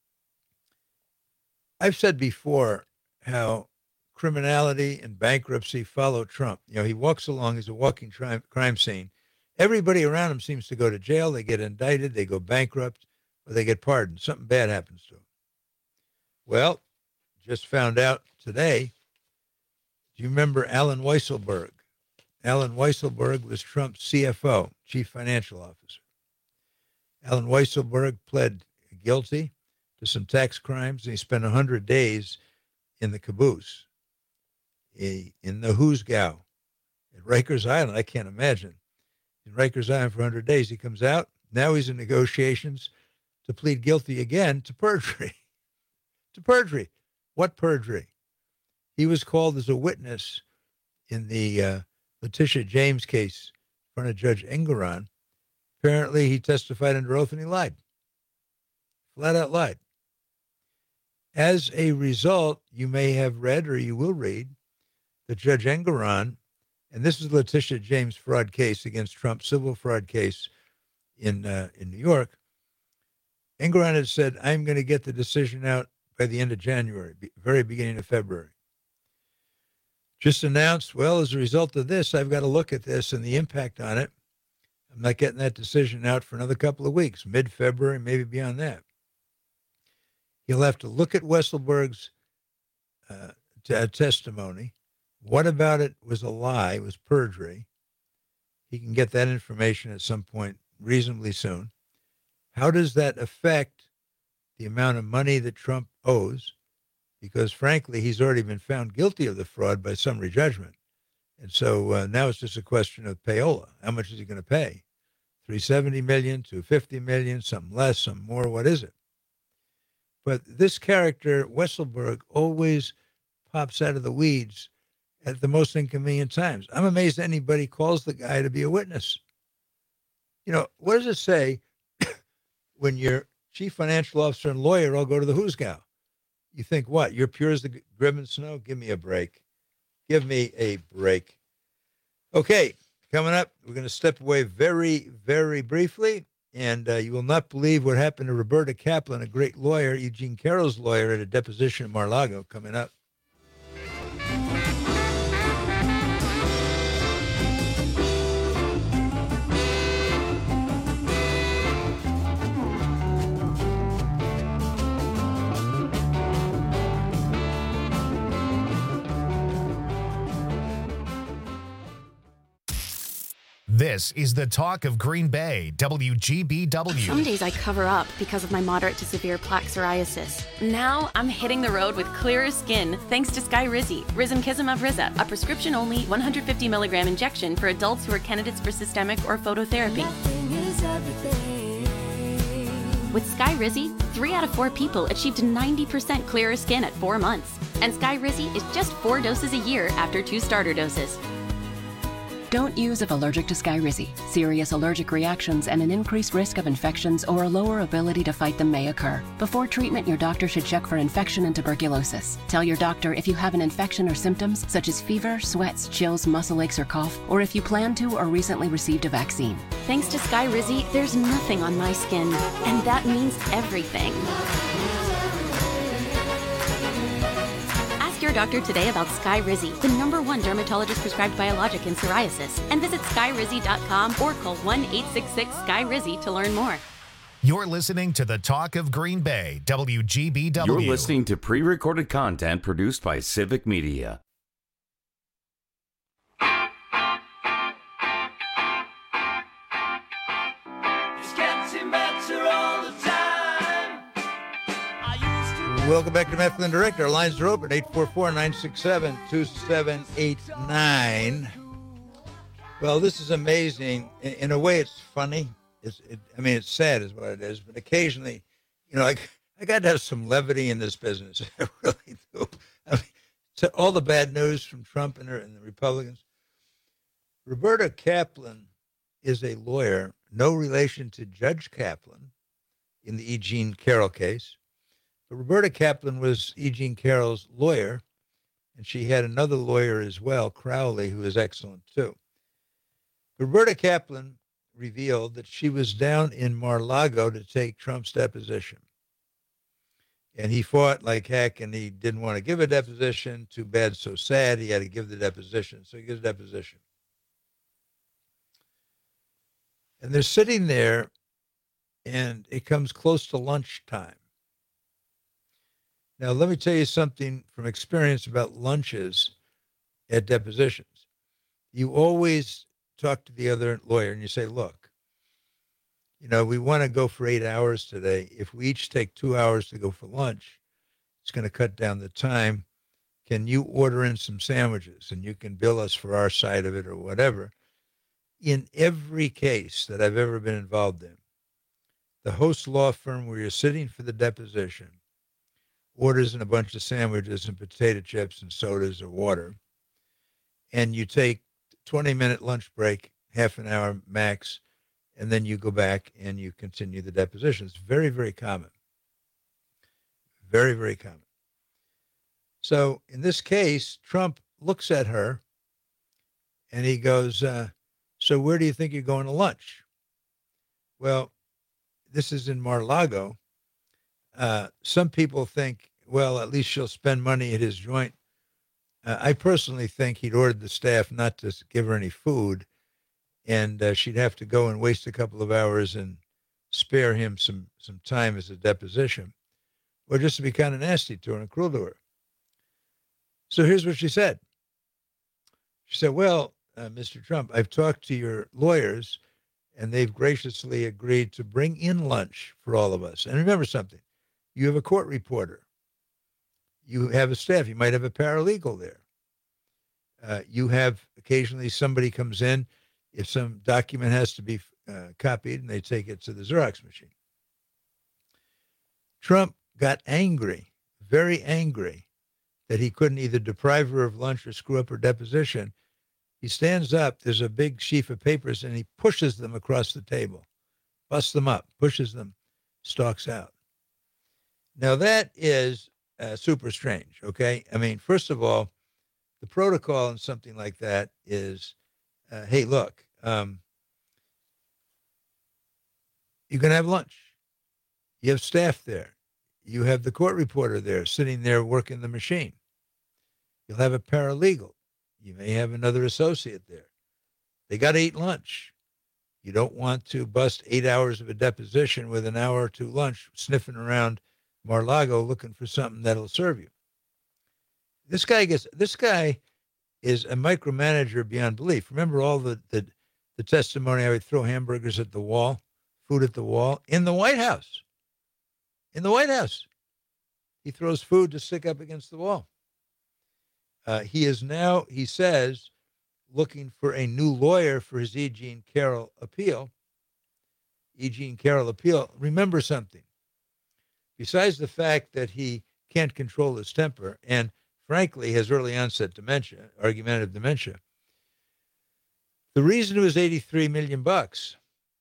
I've said before how criminality and bankruptcy follow Trump. You know, he walks along, he's a walking crime, crime scene. Everybody around him seems to go to jail. They get indicted, they go bankrupt, or they get pardoned. Something bad happens to them. Well, just found out today, do you remember Alan Weisselberg? Alan Weisselberg was Trump's C F O, Chief Financial Officer. Alan Weisselberg pled guilty to some tax crimes, and he spent one hundred days in the caboose, in the Hoosgow, at Rikers Island. I can't imagine. In Rikers Island for one hundred days. He comes out. Now he's in negotiations to plead guilty again to perjury. to perjury. What perjury? He was called as a witness in the uh, Letitia James case in front of Judge Engoron. Apparently, he testified under oath and he lied. Flat out lied. As a result, you may have read or you will read that Judge Engoron, and this is Letitia James' fraud case against Trump, civil fraud case in uh, in New York. Engoron had said, I'm going to get the decision out by the end of January, very beginning of February. Just announced, well, as a result of this, I've got to look at this and the impact on it. I'm not getting that decision out for another couple of weeks, mid-February, maybe beyond that. He'll have to look at Weisselberg's uh, t- testimony. What about it was a lie, was perjury? He can get that information at some point reasonably soon. How does that affect the amount of money that Trump owes? Because, frankly, he's already been found guilty of the fraud by summary judgment. And so uh, now it's just a question of payola. How much is he going to pay? three hundred seventy million dollars, two hundred fifty million dollars, some less, some more. What is it? But this character, Weisselberg, always pops out of the weeds at the most inconvenient times. I'm amazed anybody calls the guy to be a witness. You know, what does it say when your chief financial officer and lawyer all go to the Hoosgow? You think, what? You're pure as the Grim snow? Give me a break. Give me a break. Okay, coming up, we're going to step away very, very briefly, and uh, you will not believe what happened to Roberta Kaplan, a great lawyer, Eugene Carroll's lawyer, at a deposition in Mar-a-Lago, coming up. This This is the talk of Green Bay, W G B W. Some days I cover up because of my moderate to severe plaque psoriasis. Now I'm hitting the road with clearer skin thanks to Skyrizi, Risankizumab Riza, a prescription-only one hundred fifty milligram injection for adults who are candidates for systemic or phototherapy. With Skyrizi, three out of four people achieved ninety percent clearer skin at four months. And Skyrizi is just four doses a year after two starter doses. Don't use if allergic to Skyrizi. Serious allergic reactions and an increased risk of infections or a lower ability to fight them may occur. Before treatment, your doctor should check for infection and tuberculosis. Tell your doctor if you have an infection or symptoms such as fever, sweats, chills, muscle aches, or cough, or if you plan to or recently received a vaccine. Thanks to Skyrizi, there's nothing on my skin, and that means everything. Your doctor today about Skyrizi, the number one dermatologist prescribed biologic in psoriasis, and visit skyrizi dot com or call one eight six six Skyrizi to learn more. You're listening to the talk of Green Bay, W G B W. You're listening to pre-recorded content produced by Civic Media. Welcome back to Matt Flynn Direct. Our lines are open, eight four four, nine six seven, two seven eight nine. Well, this is amazing. In, in a way, it's funny. It's, it, I mean, it's sad is what it is. But occasionally, you know, I, I got to have some levity in this business. I really do. I mean, so all the bad news from Trump and, her, and the Republicans. Roberta Kaplan is a lawyer, no relation to Judge Kaplan in the E. Jean Carroll case. But Roberta Kaplan was E. Jean Carroll's lawyer, and she had another lawyer as well, Crowley, who is excellent too. Roberta Kaplan revealed that she was down in Mar-a-Lago to take Trump's deposition. And he fought like heck, and he didn't want to give a deposition. Too bad, so sad. He had to give the deposition. So he gives a deposition. And they're sitting there, and it comes close to lunchtime. Now, let me tell you something from experience about lunches at depositions. You always talk to the other lawyer and you say, look, you know, we want to go for eight hours today. If we each take two hours to go for lunch, it's going to cut down the time. Can you order in some sandwiches and you can bill us for our side of it or whatever? In every case that I've ever been involved in, the host law firm where you're sitting for the deposition orders in a bunch of sandwiches and potato chips and sodas or water, and you take twenty-minute lunch break, half an hour max, and then you go back and you continue the deposition. It's very, very common. Very, very common. So in this case, Trump looks at her and he goes, uh, so where do you think you're going to lunch? Well, this is in Mar-a-Lago. Uh, some people think, well, at least she'll spend money at his joint. Uh, I personally think he'd ordered the staff not to give her any food, and uh, she'd have to go and waste a couple of hours and spare him some, some time as a deposition, or just to be kind of nasty to her and cruel to her. So here's what she said. She said, well, uh, Mister Trump, I've talked to your lawyers, and they've graciously agreed to bring in lunch for all of us. And remember something. You have a court reporter. You have a staff. You might have a paralegal there. Uh, you have occasionally somebody comes in if some document has to be uh, copied, and they take it to the Xerox machine. Trump got angry, very angry, that he couldn't either deprive her of lunch or screw up her deposition. He stands up. There's a big sheaf of papers, and he pushes them across the table, busts them up, pushes them, stalks out. Now, that is uh, super strange, okay? I mean, first of all, the protocol in something like that is, uh, hey, look, um, you can have lunch. You have staff there. You have the court reporter there sitting there working the machine. You'll have a paralegal. You may have another associate there. They got to eat lunch. You don't want to bust eight hours of a deposition with an hour or two lunch sniffing around Mar-a-Lago looking for something that'll serve you. This guy gets, this guy is a micromanager beyond belief. Remember all the, the, the testimony, I would throw hamburgers at the wall, food at the wall, in the White House. In the White House. He throws food to stick up against the wall. Uh, he is now, he says, looking for a new lawyer for his E. Jean Carroll appeal. E. Jean Carroll appeal. Remember something. Besides the fact that he can't control his temper and, frankly, has early onset dementia, argumentative dementia, the reason it was eighty-three million bucks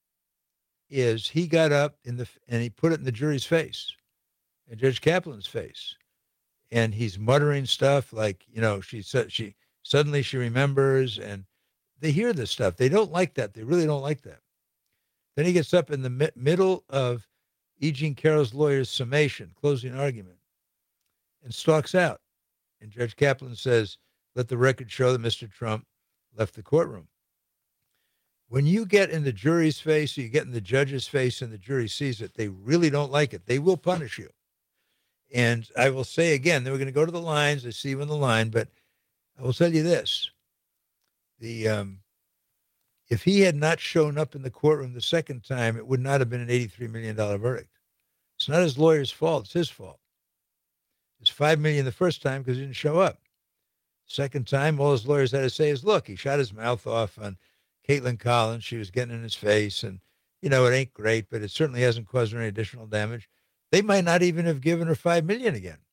is he got up in the and he put it in the jury's face, in Judge Kaplan's face, and he's muttering stuff like, you know, she said she suddenly she remembers, and they hear this stuff. They don't like that. They really don't like that. Then he gets up in the mi- middle of E. Jean Carroll's lawyer's summation, closing argument, and stalks out. And Judge Kaplan says, "Let the record show that Mister Trump left the courtroom." When you get in the jury's face, or you get in the judge's face and the jury sees it, they really don't like it. They will punish you. And I will say again, then we're going to go to the lines. I see you in the line, but I will tell you this. The um, if he had not shown up in the courtroom the second time, it would not have been an eighty-three million dollars verdict. It's not his lawyer's fault. It's his fault. It's five million dollars the first time because he didn't show up. Second time, all his lawyers had to say is, look, he shot his mouth off on Caitlin Collins. She was getting in his face, and, you know, it ain't great, but it certainly hasn't caused her any additional damage. They might not even have given her five million dollars again.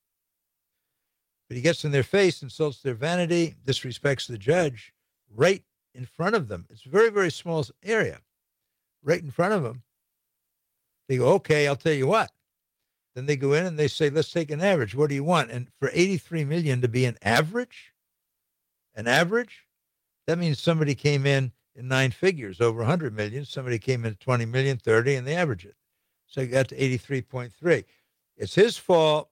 But he gets in their face, insults their vanity, disrespects the judge right in front of them. It's a very, very small area. Right in front of them. They go, okay, I'll tell you what. Then they go in and they say, let's take an average. What do you want? And for eighty-three million dollars to be an average, an average, that means somebody came in in nine figures, over one hundred million dollars. Somebody came in at twenty million dollars, thirty, and they average it. So you got to eighty-three point three. It's his fault.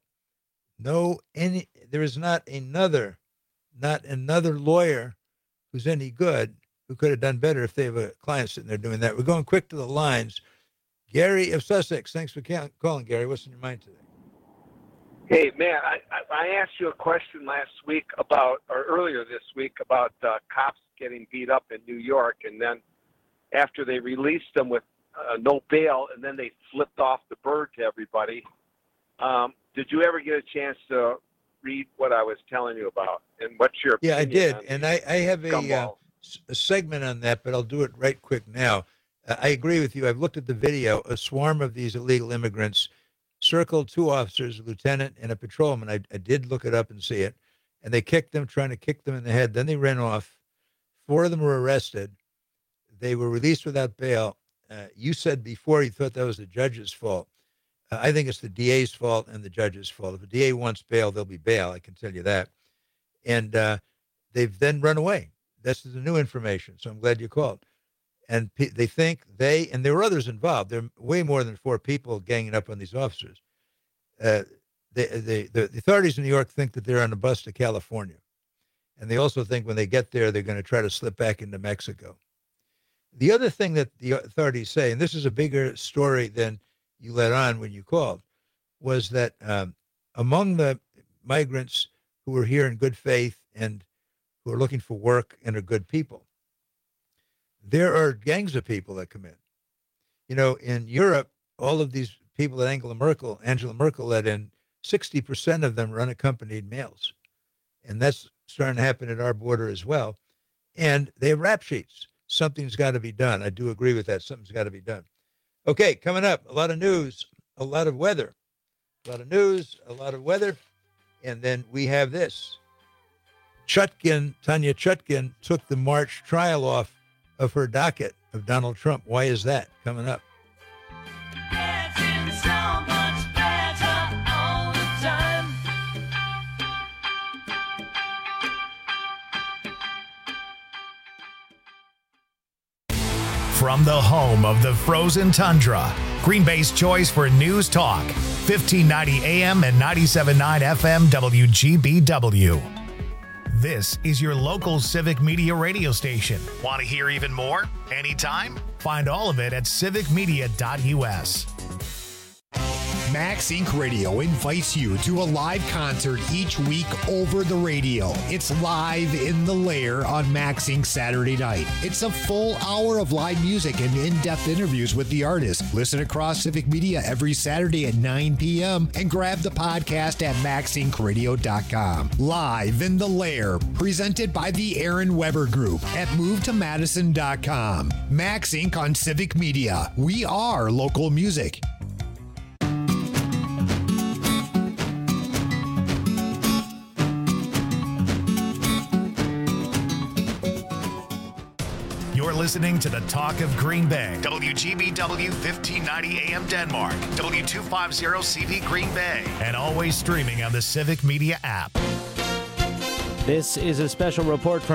No, any, there is not another, not another lawyer who's any good who could have done better if they have a client sitting there doing that. We're going quick to the lines. Gary of Sussex, thanks for calling, Gary. What's in your mind today? Hey, man, I, I, I asked you a question last week about, or earlier this week, about uh, cops getting beat up in New York, and then after they released them with uh, no bail, and then they flipped off the bird to everybody. Um, did you ever get a chance to read what I was telling you about? And what's your Yeah, I opinion did, on and I, I have a, uh, a segment on that, but I'll do it right quick now. Uh, I agree with you. I've looked at the video. A swarm of these illegal immigrants circled two officers, a lieutenant and a patrolman. I, I did look it up and see it. And they kicked them, trying to kick them in the head. Then they ran off. Four of them were arrested. They were released without bail. Uh, you said before you thought that was the judge's fault. Uh, I think it's the D A's fault and the judge's fault. If the D A wants bail, there'll be bail. I can tell you that. And uh, they've then run away. This is the new information, so I'm glad you called. And pe- they think they, and there were others involved. There are way more than four people ganging up on these officers. Uh, they, they, the, the authorities in New York think that they're on a bus to California. And they also think when they get there, they're going to try to slip back into Mexico. The other thing that the authorities say, and this is a bigger story than you let on when you called, was that um, among the migrants who are here in good faith and who are looking for work and are good people, there are gangs of people that come in. You know, in Europe, all of these people that Angela Merkel, Angela Merkel let in, sixty percent of them are unaccompanied males. And that's starting to happen at our border as well. And they have rap sheets. Something's got to be done. I do agree with that. Something's got to be done. Okay, coming up, a lot of news, a lot of weather. A lot of news, a lot of weather. And then we have this. Chutkin, Tanya Chutkin, took the March trial off of her docket of Donald Trump. Why is that? Coming up. From the home of the frozen tundra, Green Bay's choice for news talk, fifteen ninety A M and ninety-seven point nine F M W G B W. This is your local civic media radio station. Want to hear even more? Anytime? Find all of it at civic media dot U S. Max Incorporated. Radio invites you to a live concert each week over the radio. It's Live in the Lair on Max Incorporated Saturday night. It's a full hour of live music and in-depth interviews with the artist. Listen across Civic Media every Saturday at nine p.m. and grab the podcast at max inc radio dot com. Live in the Lair, presented by the Aaron Weber Group at move to madison dot com. Max Incorporated on Civic Media. We are local music. You're listening to the Talk of Green Bay. W G B W fifteen ninety A M Denmark. W two fifty C V Green Bay. And always streaming on the Civic Media app. This is a special report from